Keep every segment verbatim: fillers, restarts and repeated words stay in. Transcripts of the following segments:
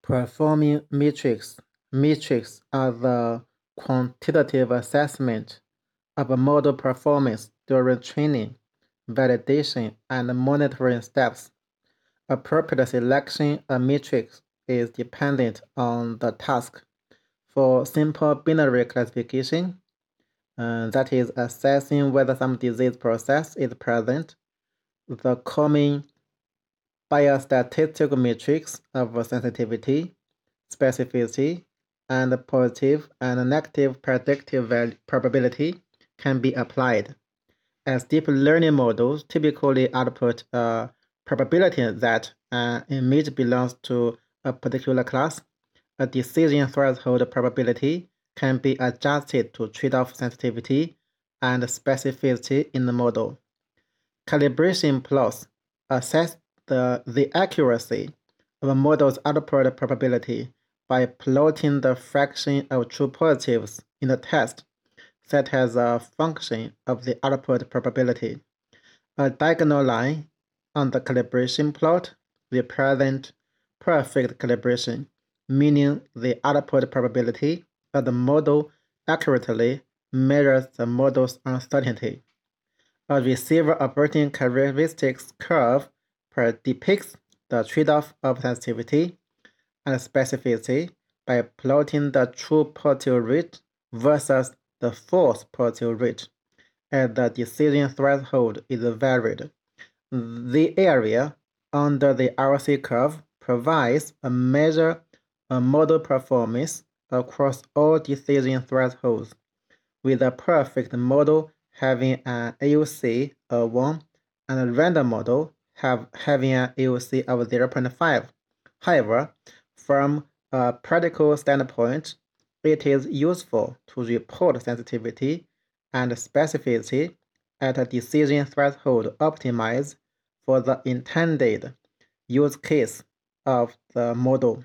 Performing metrics. Metrics are the quantitative assessment of a model performance during training, validation, and monitoring steps. Appropriate selection of metrics is dependent on the task. For simple binary classification, uh, that is assessing whether some disease process is present, the common biostatistical metrics of sensitivity, specificity, and positive and negative predictive probability can be applied. As deep learning models typically output a probability that an image belongs to a particular class, a decision threshold probability can be adjusted to trade off sensitivity and specificity in the model. Calibration plots assess the, the accuracy of a model's output probability by plotting the fraction of true positives in the test set as a function of the output probability. A diagonal line on the calibration plot represents perfect calibration, meaning the output probability of the model accurately measures the model's uncertainty. A receiver operating characteristics curve depicts the trade-off of sensitivity and specificity by plotting the true positive rate versus the false positive rate as the decision threshold is varied. The area under the R C curve provides a measure of model performance across all decision thresholds, with a perfect model having an A U C of one and a random model have, having an A U C of zero point five. However, from a practical standpoint, it is useful to report sensitivity and specificity at a decision threshold optimized for the intended use case of the model.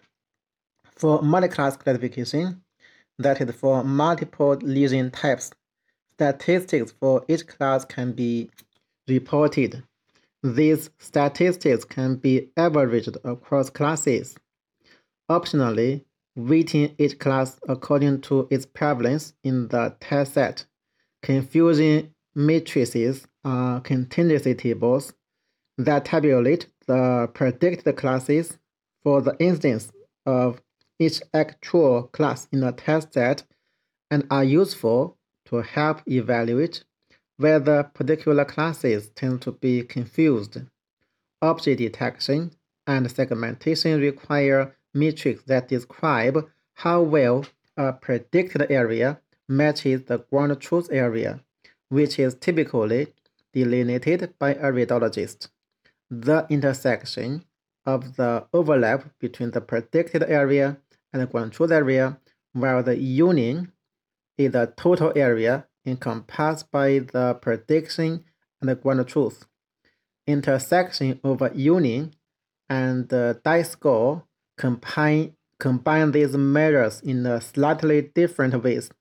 For multi-class classification, that is for multiple lesion types, statistics for each class can be reported. These statistics can be averaged across classes. Optionally, weighting each class according to its prevalence in the test set. Confusing matrices are contingency tables that tabulate the predicted classes for the instance of each actual class in a test set and are useful to help evaluate whether particular classes tend to be confused. Object detection and segmentation require metrics that describe how well a predicted area matches the ground truth area, which is typically delineated by a radiologist. The intersection of the overlap between the predicted area and the ground truth area, while the union is the total area encompassed by the prediction and the ground truth. Intersection over union and the die-score combine, combine these measures in a slightly different ways,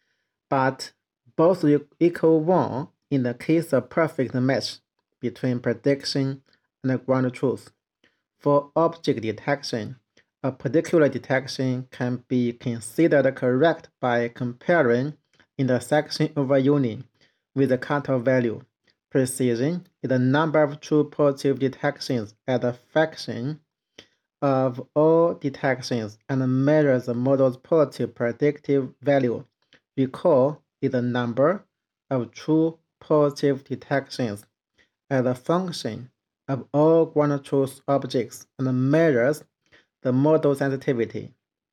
but both equal one in the case of perfect match between prediction and the ground truth. For object detection, a particular detection can be considered correct by comparing intersection over union with the cutoff value. Precision is the number of true positive detections as a fraction of all detections and measures the model's positive predictive value. Recall is the number of true positive detections as a function of all ground truth objects and measures the model sensitivity.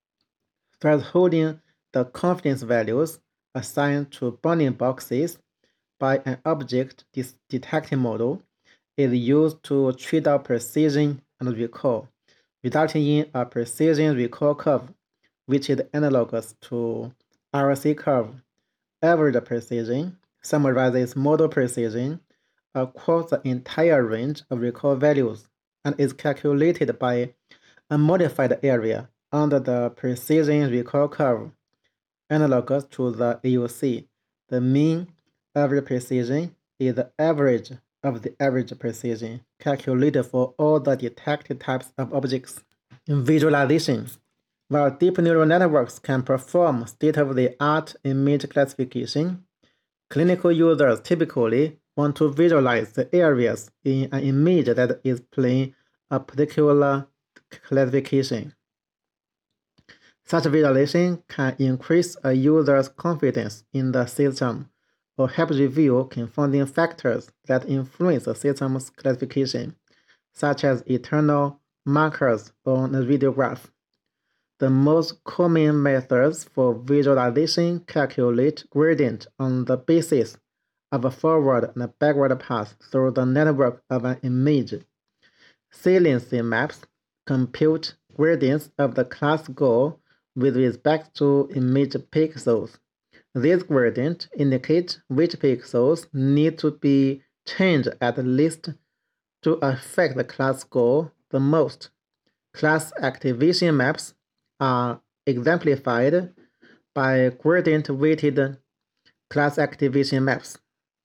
Thresholding the confidence values assigned to bounding boxes by an object detecting model is used to trade off precision and recall, resulting in a precision recall curve, which is analogous to R C curve. Average precision summarizes model precision across the entire range of recall values and is calculated by a modified area under the precision recall curve, analogous to the A U C. The mean average precision is the average of the average precision calculated for all the detected types of objects. Visualization. While deep neural networks can perform state-of-the-art image classification, clinical users typically want to visualize the areas in an image that is playing a particular classification. Such visualization can increase a user's confidence in the system or help reveal confounding factors that influence the system's classification, such as internal markers on the video graph. The most common methods for visualization calculate gradient on the basis of a forward and a backward path through the network of an image. Saliency maps compute gradients of the class goal with respect to image pixels. These gradients indicate which pixels need to be changed at least to affect the class goal the most. Class activation maps are exemplified by gradient-weighted class activation maps,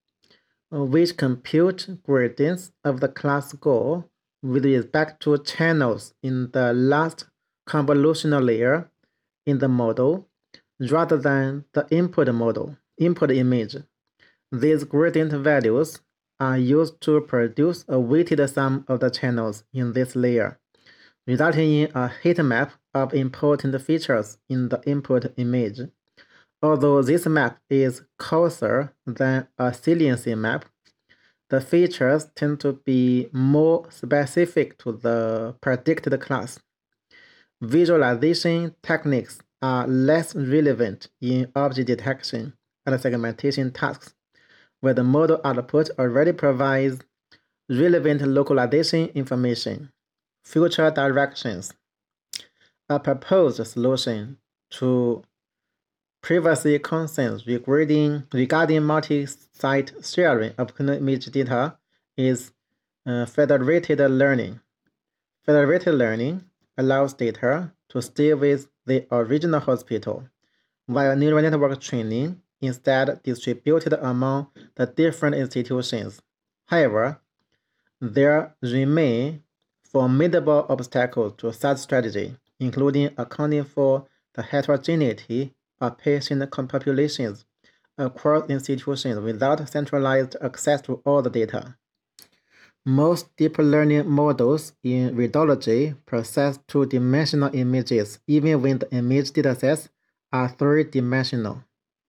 which compute gradients of the class goal with respect to channels in the last convolutional layer in the model rather than the input model, input image. These gradient values are used to produce a weighted sum of the channels in this layer, resulting in a heat map of important features in the input image. Although this map is coarser than a saliency map, the features tend to be more specific to the predicted class. Visualization techniques are less relevant in object detection and segmentation tasks, where the model output already provides relevant localization information. Future directions. A proposed solution to privacy concerns regarding, regarding multi-site sharing of clinical image data is uh, federated learning. Federated learning allows data to stay with the original hospital, while neural network training instead distributed among the different institutions. However, there remain formidable obstacles to such strategy, including accounting for the heterogeneity of patient populations across institutions without centralized access to all the data. Most deep learning models in radiology process two-dimensional images even when the image datasets are three-dimensional.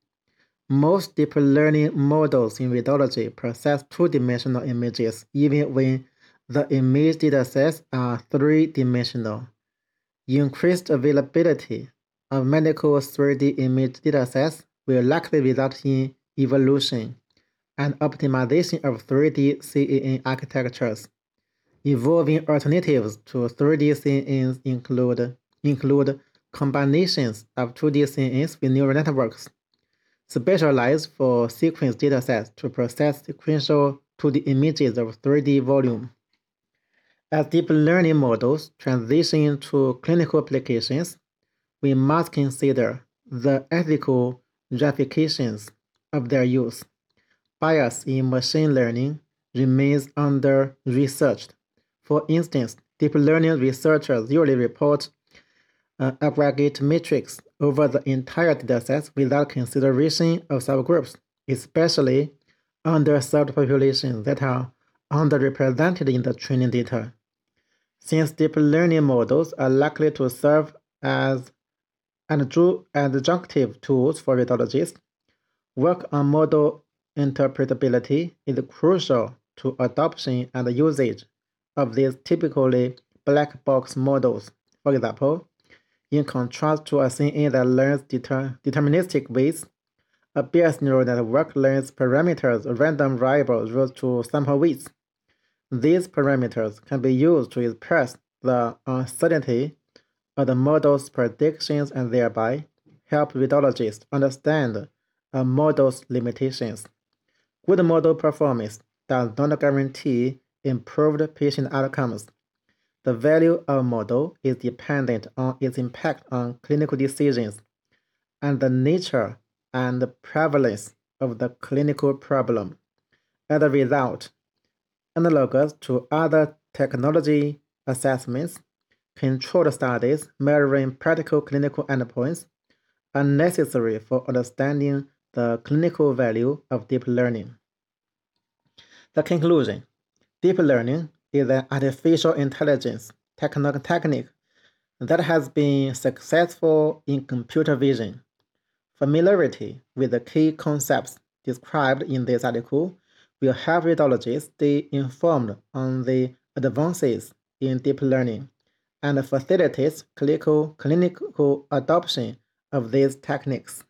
Most deep learning models in radiology process two-dimensional images even when the image datasets are three-dimensional. Increased availability of medical three D image datasets will likely result in evolution and optimization of three D C A N architectures. Evolving alternatives to three D C A Ns include, include combinations of two D C A Ns with neural networks, specialized for sequence datasets to process sequential two D images of three D volume. As deep learning models transition to clinical applications, we must consider the ethical ramifications of their use. Bias in machine learning remains under-researched. For instance, deep learning researchers usually report uh, aggregate metrics over the entire dataset without consideration of subgroups, especially underserved populations that are underrepresented in the training data. Since deep learning models are likely to serve as adjunctive tools for radiologists, work on model interpretability is crucial to adoption and usage of these typically black box models. For example, in contrast to a C N N that learns deter deterministic ways, a Bayes neural network learns parameters of random variables rose to sample weights. These parameters can be used to express the uncertainty of the model's predictions and thereby help radiologists understand a model's limitations. Good model performance does not guarantee improved patient outcomes. The value of a model is dependent on its impact on clinical decisions and the nature and the prevalence of the clinical problem. As a result, analogous to other technology assessments, controlled studies measuring practical clinical endpoints are necessary for understanding the clinical value of deep learning. The conclusion: deep learning is an artificial intelligence technique that has been successful in computer vision. Familiarity with the key concepts described in this article will help radiologists stay informed on the advances in deep learning and facilitates clinical, clinical adoption of these techniques.